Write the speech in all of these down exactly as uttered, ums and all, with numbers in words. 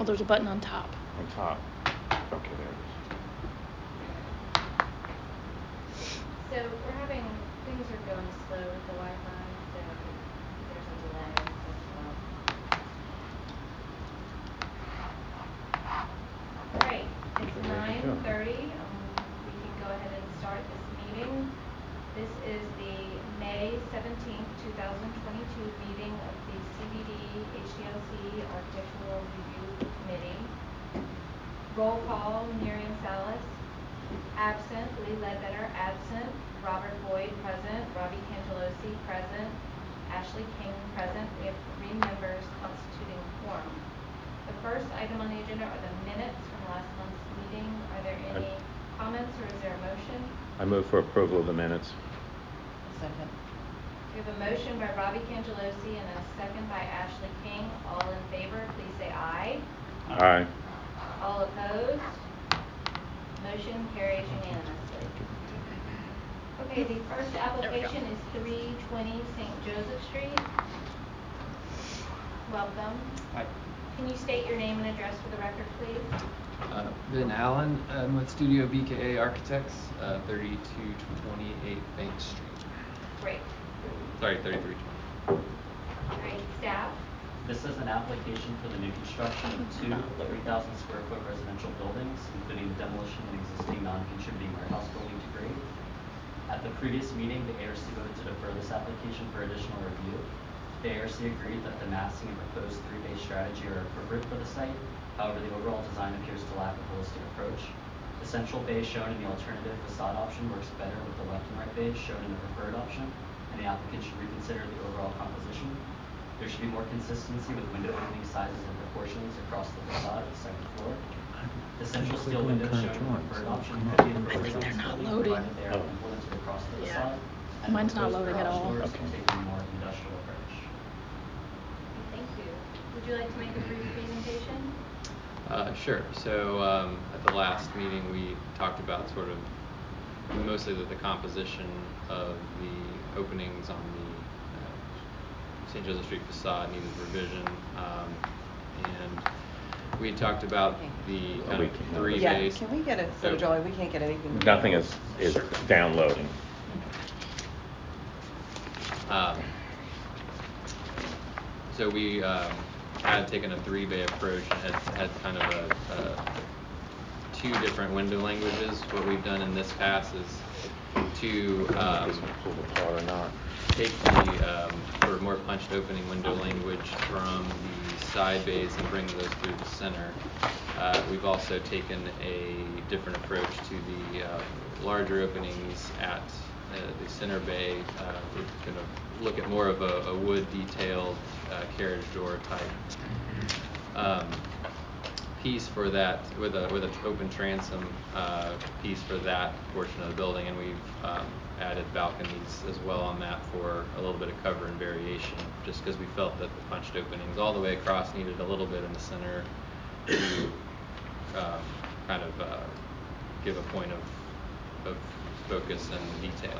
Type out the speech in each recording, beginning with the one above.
there's a button on top. On top. Okay, there it is. So we're having, things are going slow with the Wi-Fi, so there's a delay as well. All right, it's nine thirty. Um, we can go ahead and start this meeting. This is the May seventeenth, two thousand twenty-two meeting of the C B D H D L C Architectural Review Committee. Roll call: Miriam Salas, absent. Lee Ledbetter, absent. Robert Boyd, present. Robbie Cangelosi, present. Ashley King, present. We have three members constituting quorum. The first item on the agenda are the minutes from last month's meeting. Are there any I, comments or is there a motion? I move for approval of the minutes. Second. We have a motion by Robbie Cangelosi and a second by Ashley King. All in favor, please say aye. Aye. All opposed? Motion carries unanimously. Okay, the first application is three twenty Saint Joseph Street. Welcome. Hi. Can you state your name and address for the record, please? Uh, Ben Allen. I'm with Studio B K A Architects, uh, thirty-two twenty-eight Bank Street. Great. Sorry, thirty-three twenty. All right, staff. This is an application for the new construction of two three thousand square foot residential buildings, including the demolition of an existing non-contributing warehouse building to grade. At the previous meeting, the A R C voted to defer this application for additional review. The A R C agreed that the massing and proposed three-bay strategy are appropriate for the site. However, the overall design appears to lack a holistic approach. The central bay shown in the alternative facade option works better with the left and right bays shown in the preferred option, and the applicant should reconsider the overall composition. There should be more consistency with window opening sizes and proportions across the facade of the second floor. The central steel windows shown in the preferred option could be appropriate on this building, provided they are implemented across the facade. Yeah. And Mine's not loading at garage all. doors Okay. take a more industrial approach. Thank you. Would you like to make a brief presentation? Uh, sure. So um, at the last meeting, we talked about sort of mostly the, the composition of the openings on the uh, Saint Joseph Street facade needed revision, um, and we talked about the kind of three yeah, base. Can we get it? So, Joey, we can't get anything. Nothing is is Sure. downloading. Um, so we um, had taken a three-bay approach and had, had kind of a, a two different window languages. What we've done in this pass is to um, pull apart or not. take the um, sort of more punched opening window language from the side bays and bring those through the center. Uh, we've also taken a different approach to the uh, larger openings at uh, the center bay. Uh, we're going to look at more of a, a wood detailed uh, carriage door type um, piece for that, with a with an open transom uh, piece for that portion of the building, and we've um, added balconies as well on that for a little bit of cover and variation, just because we felt that the punched openings all the way across needed a little bit in the center to um, kind of uh, give a point of of focus and detail.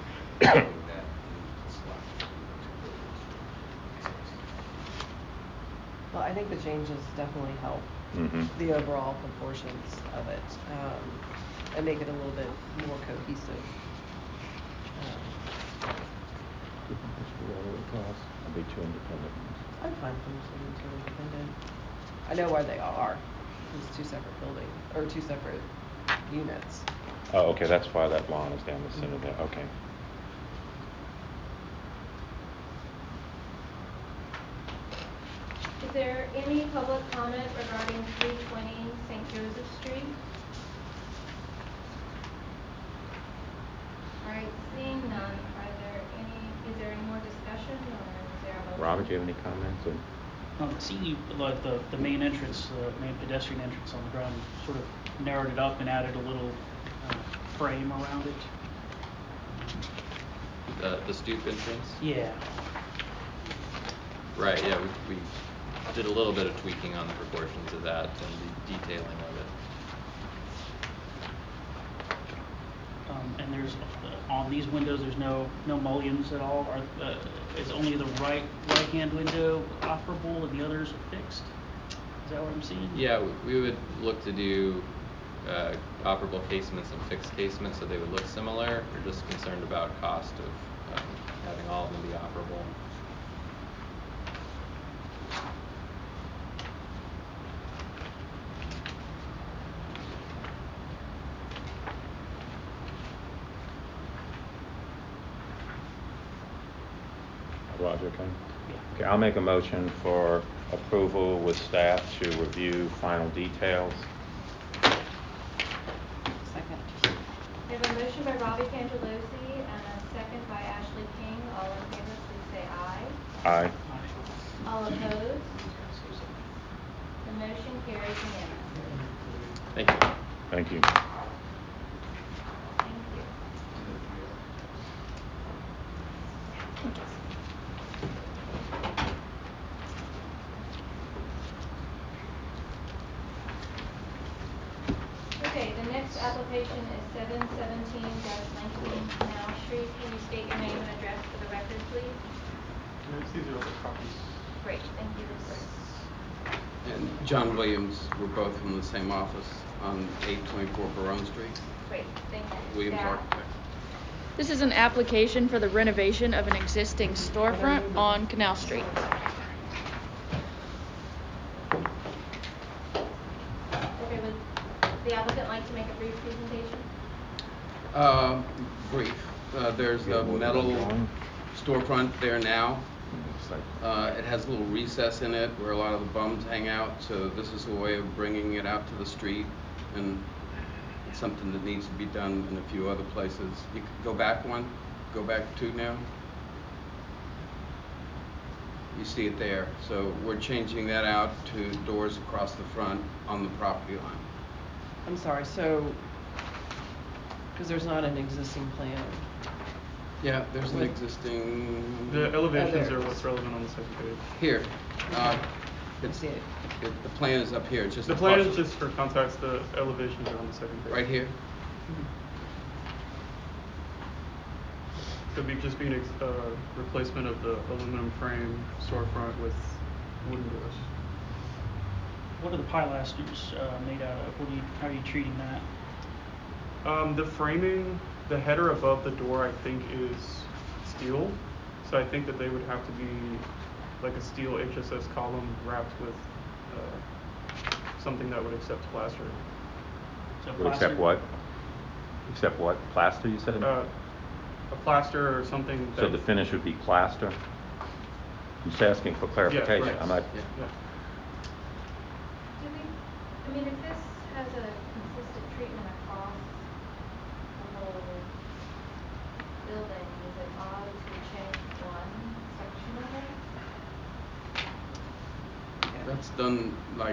Well, I think the changes definitely help Mm-hmm. the overall proportions of it, um, and make it a little bit more cohesive. Um, I'll be too independent. I'm fine with them being too independent. I know where they are. It's two separate buildings or two separate units. Oh, okay. That's why that lawn is down the center mm-hmm. there. Okay. Is there any public comment regarding three twenty Saint Joseph Street? All right, seeing none, are there any, is there any more discussion or is there a motion? Robert, do you have any comments? Or? Um, seeing like the, the main entrance, uh, main pedestrian entrance on the ground, you sort of narrowed it up and added a little uh, frame around it. The, the stoop entrance? Yeah. Right, yeah, we, we did a little bit of tweaking on the proportions of that and the detailing of it. Um, and there's, uh, on these windows, there's no no mullions at all. Are, uh, is only the right right-hand window operable and the others are fixed? Is that what I'm seeing? Yeah, we, we would look to do uh, operable casements and fixed casements so they would look similar. We're just concerned about cost of um, having all of them be operable. Roger, okay? Okay, I'll make a motion for approval with staff to review final details. Second. We have a motion by Robbie Cangelosi and a second by Ashley King. All in favor, please say aye. Aye. All opposed? The motion carries unanimously. Thank you. Thank you. Thank you. Okay, the next application is seven seventeen nineteen Canal Street. Can you state your name and address for the record, please? These are all the copies. Great, thank you. And John Williams, we're both from the same office on eight twenty-four Barone Street. Great, thank you. Williams Staff? Architects. This is an application for the renovation of an existing storefront on Canal Street. Okay, would the applicant like to make a brief presentation? Uh, brief. Uh, there's You a have more than metal one drawing? storefront there now. It's like- Uh, it has a little recess in it where a lot of the bums hang out, so this is a way of bringing it out to the street, and it's something that needs to be done in a few other places. You could go back one, go back two now. You see it there. So we're changing that out to doors across the front on the property line. I'm sorry, so, because there's not an existing plan. Yeah, there's an With- existing The elevations there it are is. what's relevant on the second page. here. Uh, I it's, see it. it, the plan is up here. It's just The a plan is partial- just for context, the elevations are on the second page. right here. So it'd be just be an ex- uh, replacement of the aluminum frame storefront with wooden doors. What are the pilasters uh, made out of? What are you, how are you treating that? Um, the framing, the header above the door, I think is steel. So I think that they would have to be like a steel H S S column wrapped with uh, something that would accept plaster. So Would accept plaster- what? Except what? Plaster, you said? Uh, a plaster or something that. So the finish would be plaster? I'm just asking for clarification. right. I'm not, Yeah. Yeah. Do we, I mean, if this has a consistent treatment across the whole building, is it odd to change one section of it? That's done like,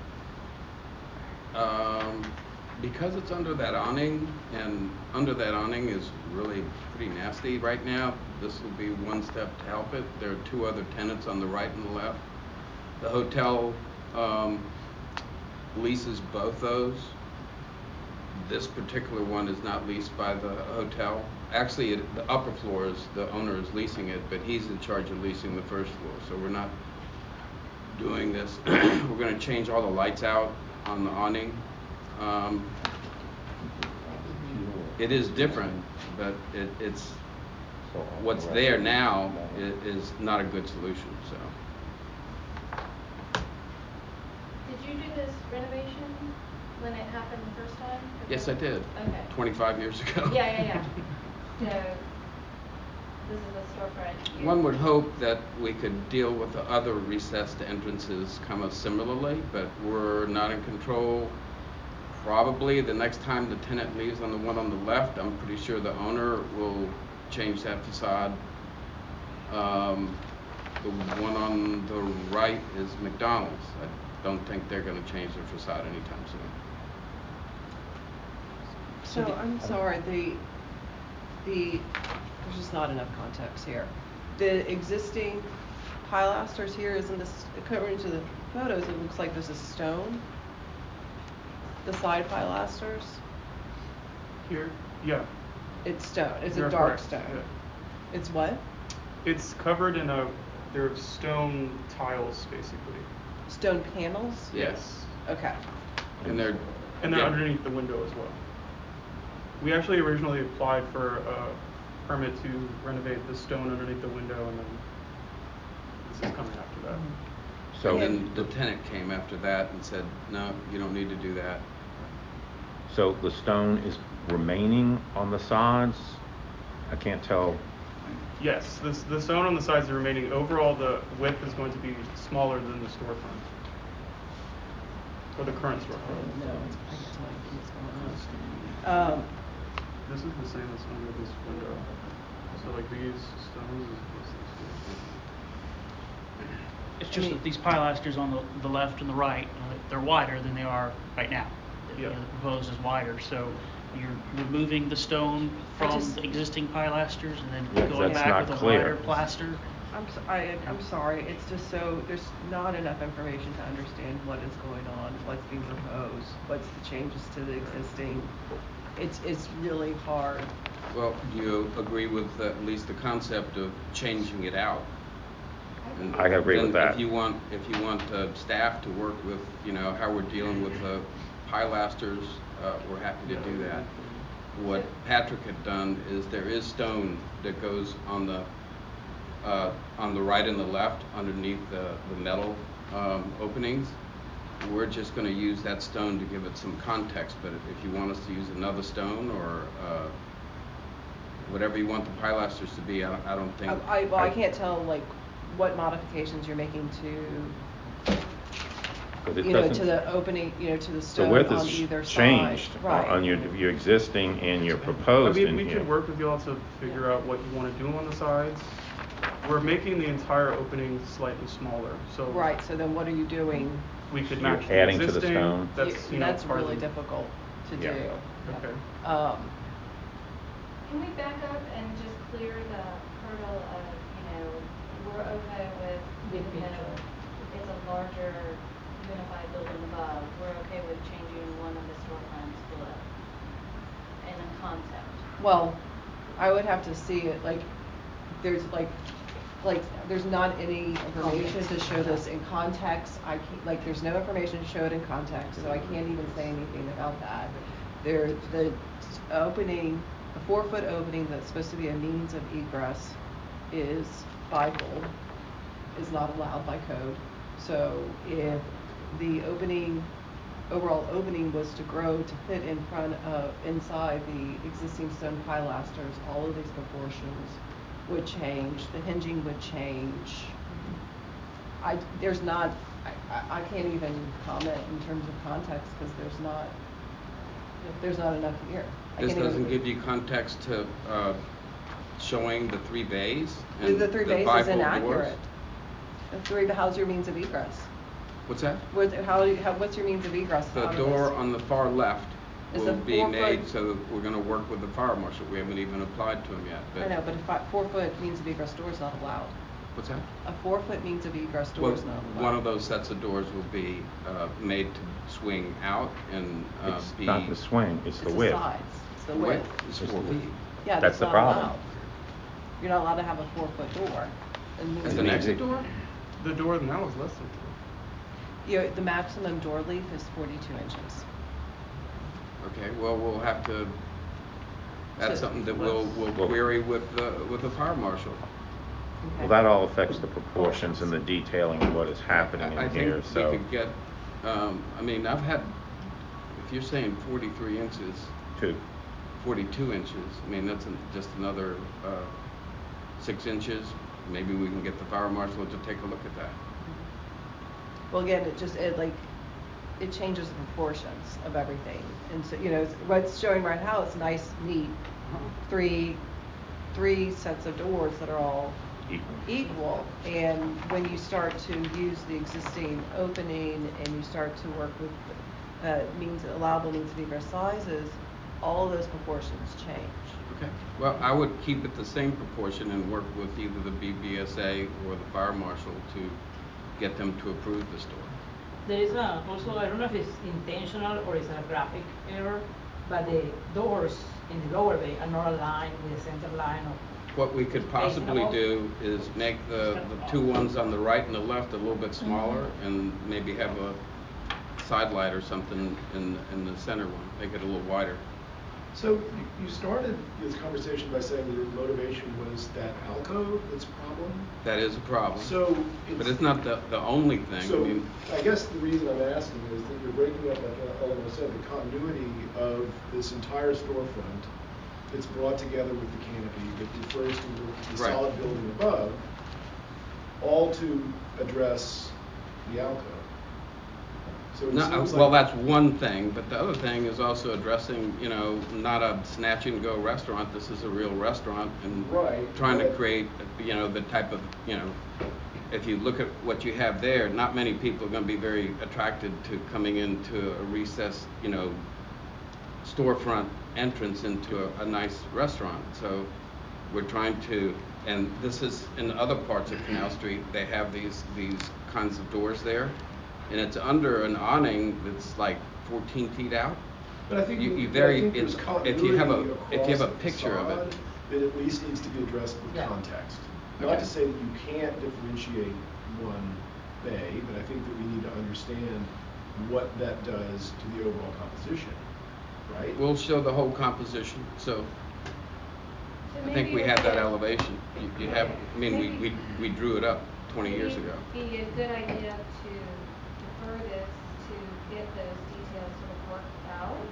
um, because it's under that awning, and under that awning is really pretty nasty right now. This will be one step to help it. There are two other tenants on the right and the left. The hotel um, leases both those. This particular one is not leased by the hotel. Actually, it, the upper floor is, the owner is leasing it, but he's in charge of leasing the first floor. So we're not doing this. We're going to change all the lights out on the awning. Um, it is different, but it, it's what's there now is, is not a good solution. So Did you do this renovation when it happened the first time? yes, I did. Okay. twenty-five years ago. Yeah, yeah, yeah. So, this is a storefront. You- One would hope that we could deal with the other recessed entrances kind of similarly, but we're not in control. Probably the next time the tenant leaves on the one on the left, I'm pretty sure the owner will change that facade. Um, the one on the right is McDonald's. I don't think they're going to change their facade anytime soon. So I'm sorry, the, the, there's just not enough context here. The existing pilasters here, isn't this, according to the photos, it looks like this is stone? The side pilasters? Here, yeah. It's stone, it's You're a dark correct, stone. yeah. It's what? It's covered in a, they're stone tiles basically. stone panels? Yes. Okay. And they're. And they're yeah. underneath the window as well. We actually originally applied for a permit to renovate the stone underneath the window, and then this is coming after that. So, And then the tenant came after that and said, no, you don't need to do that. so the stone is remaining on the sides? I can't tell. Yes, this, the stone on the sides is remaining. Overall, the width is going to be smaller than the storefront, or the current storefront. No, I can't tell anything that's going on. Um, This is the same as under this window. So like these stones is this, this, It's I just mean- that these pilasters on the, the left and the right, uh, they're wider than they are right now. You know, Yeah. the proposed is wider, so you're removing the stone I from just- the existing pilasters and then Yeah, 'cause going that's back not with a clear. wider plaster. I'm, so, I, I'm sorry, it's just so, there's not enough information to understand what is going on, what's being proposed, what's the changes to the existing. It's, it's really hard. Well, do you agree with uh, at least the concept of changing it out? And I agree with then that. If you want, if you want uh, staff to work with, you know, how we're dealing with uh, pilasters, uh, we're happy to do that. What Patrick had done is there is stone that goes on the uh, on the right and the left underneath the, the metal um, openings. We're just going to use that stone to give it some context, but if you want us to use another stone or uh, whatever you want the pilasters to be, I don't, I don't think. I, I, well, I can't tell, like, what modifications you're making to, 'Cause it you know, doesn't- to the opening, you know, to the The stone width on is either side. changed on- Right. on your, your existing and your I proposed. mean, and, we you could know. work with y'all to figure out what you want to do on the sides. We're making the entire opening slightly smaller, so Right, so then what are you doing? we could You're match the adding to the existing. stone? That's, You- you know, that's part of really the- difficult to Yeah. do. Okay. Um, Can we back up and just clear the hurdle of, you know, we're okay with, even though it's a larger unified building above, we're okay with changing one of the storefronts below in a concept. well, I would have to see it, like, there's like, like, there's not any information to show this in context. I can't, like, there's no information to show it in context, so I can't even say anything about that. There, the opening, the four-foot opening that's supposed to be a means of egress is fivefold, is not allowed by code. So if the opening, overall opening was to grow to fit in front of, inside the existing stone pilasters, all of these proportions would change, the hinging would change. I, there's not, I, I I can't even comment in terms of context, because there's not, there's not enough here. I This can't even- doesn't give you context to uh, showing the three bays The, and the three bays is five-fold doors? inaccurate. The three, how's your means of egress? What's that? What, how, do you- how, what's your means of egress The out of door this? on the far left Is will the be four made foot- so that we're going to work with the fire marshal. We haven't even applied to him yet. I know, but a fi- four-foot means of egress door is not allowed. What's that? A four-foot means of egress door Well, is not allowed. one of those sets of doors will be uh, made to swing out and uh, It's be. not the swing, it's the It's width. sides, it's the The width. width is It's four the feet. width. Yeah, That's that's the not problem. allowed. You're not allowed to have a four-foot door. And As And an the exit exit- door? The door now is less than four. You know, the maximum door leaf is forty-two inches. Okay, well, we'll have to, that's So- something that we'll, we'll Well- query with the, with the fire marshal. Okay. Well, that all affects the proportions and the detailing of what is happening I in here, think so. we could get, um, I mean, I've had, if you're saying forty-three inches, Two. forty-two inches, I mean, that's an- just another uh, six inches. Maybe we can get the fire marshal to take a look at that. Well, again, it just, it like, it changes the proportions of everything. And so, you know, it's- what's showing right now is nice, neat, three, three sets of doors that are all Equal. equal. And when you start to use the existing opening and you start to work with uh, means, allowable means of egress sizes, all of those proportions change. Okay. Well, I would keep it the same proportion and work with either the B B S A or the fire marshal to get them to approve the store. There is a, also, I don't know if it's intentional or it's a graphic error, but the doors in the lower bay are not aligned with the center line of what we could possibly do is make the, the two ones on the right and the left a little bit smaller, and maybe have a side light or something in in the center one, make it a little wider. So you, you started this conversation by saying your motivation was that alcove that's a problem? That is a problem. So it's, but it's not the, the only thing. So I mean, I guess the reason I'm asking is that you're breaking up, like Eleanor said, the continuity of this entire storefront that's brought together with the canopy that refers to the, the right. solid building above, all to address the alcove. So it no, seems well, like that's one thing, but the other thing is also addressing, you know, not a snatch and go restaurant. This is a real restaurant, and right, trying to create, you know, the type of, you know, if you look at what you have there, not many people are going to be very attracted to coming into a recessed, you know, storefront entrance into a, a nice restaurant. So we're trying to, and this is in other parts of Canal Street, they have these these kinds of doors there, and it's under an awning that's like fourteen feet out. But I think you, we, you very I think it's, there's if you have a if you have a the picture of it, that at least needs to be addressed with yeah. context. Okay. Not to say that you can't differentiate one bay, but I think that we need to understand what that does to the overall composition, right? We'll show the whole composition. So, So I think we maybe had it that would elevation. You, you have, I mean, we, we we drew it up twenty years ago. Be a good idea to defer this to get those details sort of worked out,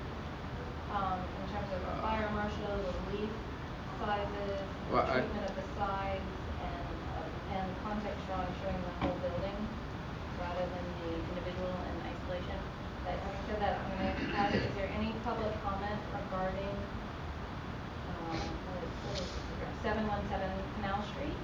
um, in terms of the fire marshal, the leaf sizes, the Well, I- treatment of the sides, and uh, and context drawing showing the whole building rather than the individual and isolation. But having said that, I'm going to ask: is there any public comment regarding um, what is, what is this address? seven one seven Canal Street?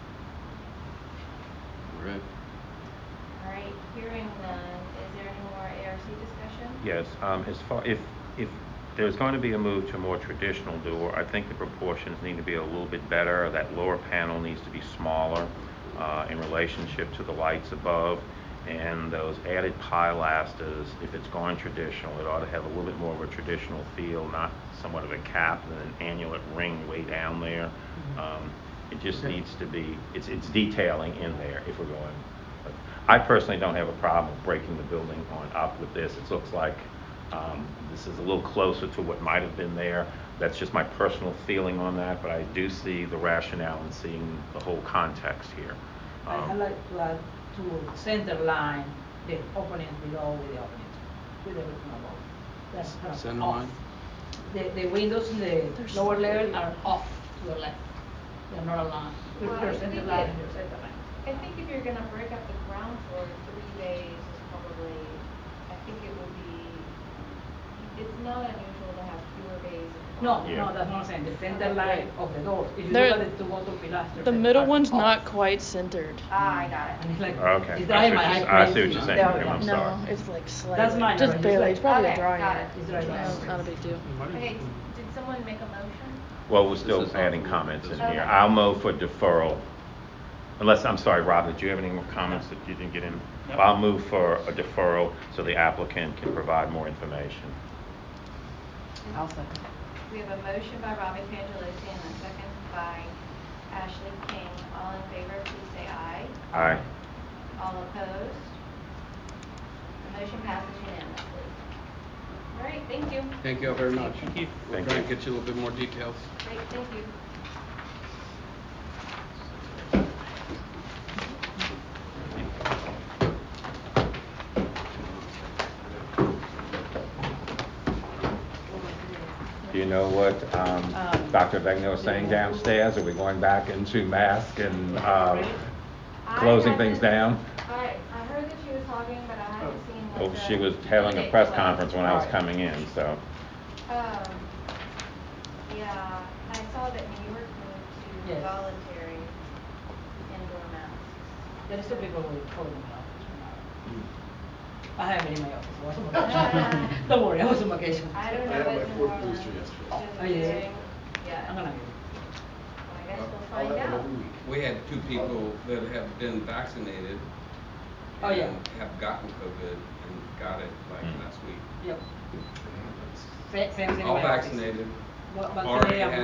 Right. All right, hearing none, is there any more A R C discussion? Yes, um, as far, if, if there's going to be a move to a more traditional door, I think the proportions need to be a little bit better. That lower panel needs to be smaller, uh, in relationship to the lights above. And those added pilasters, if it's going traditional, it ought to have a little bit more of a traditional feel, not somewhat of a cap and an annular ring way down there. Um, it just Okay. needs to be, it's, it's detailing in there if we're going. I personally don't have a problem with breaking the building on up with this. It looks like um, this is a little closer to what might have been there. That's just my personal feeling on that, but I do see the rationale in seeing the whole context here. Um, I like to add to center line the openings below with the openings, with everything above. That's kind of Center off. line? The, the windows in the They're lower so level big. are off to the left. They're not aligned. Your, Well, your I center think line it- and your center line. I think if you're going to break up the ground floor, three bays is probably, I think it would be, it's not unusual to have fewer bays at the No, bottom. Yeah. no, that's what I'm saying. The center Okay, line great. of the doors. If you They're- look at the two bottom pilasters, The they middle are one's off. not quite centered. Ah, I got And it. it's like, Okay, it's I driving see my what eye you're- I see crazy. what you're saying, There we Kim, go. I'm No, sorry. it's like slightly. That's mine, Just just barely. like- It's probably Okay, a dry got area. it. It's dry No, area. it's not a big deal. Okay, did someone make a motion? Well, we're still This is adding awful. comments in Okay. here. I'll move for deferral. Unless, I'm sorry, Rob, did you have any more comments that you didn't get in? No. I'll move for a deferral so the applicant can provide more information. I'll second. We have a motion by Robbie Pangelosi and a second by Ashley King. All in favor, please say aye. Aye. All opposed? The motion passes unanimously. All right, thank you. Thank you all very much. Thank you. We'll Thank try you. and get you a little bit more details. Great, thank you. Do you know what um, Um, Doctor Vegno is saying downstairs? Are we going back into mask and um, I closing things haven't- down? I, I heard that she was talking, but I haven't seen what Well, the she was having a edict press was. conference when I was Right. coming in, so. Um, yeah, I saw that New York moved to Yes. voluntary indoor masks. There is two people with COVID in my office right now. I have it in my office. I was on Ah. vacation. Don't worry, I was on vacation. I don't I know had what my New fourth Orleans booster yesterday. is Oh, you did? doing. Yeah. I'm gonna get it. Well, I guess Well, we'll I'll find have it out. every week. We had two people that have been vaccinated Oh, yeah. and have gotten COVID and got it like Mm. last week. Yep. Same, same thing in All my office. vaccinated. Well, already vaccinated and had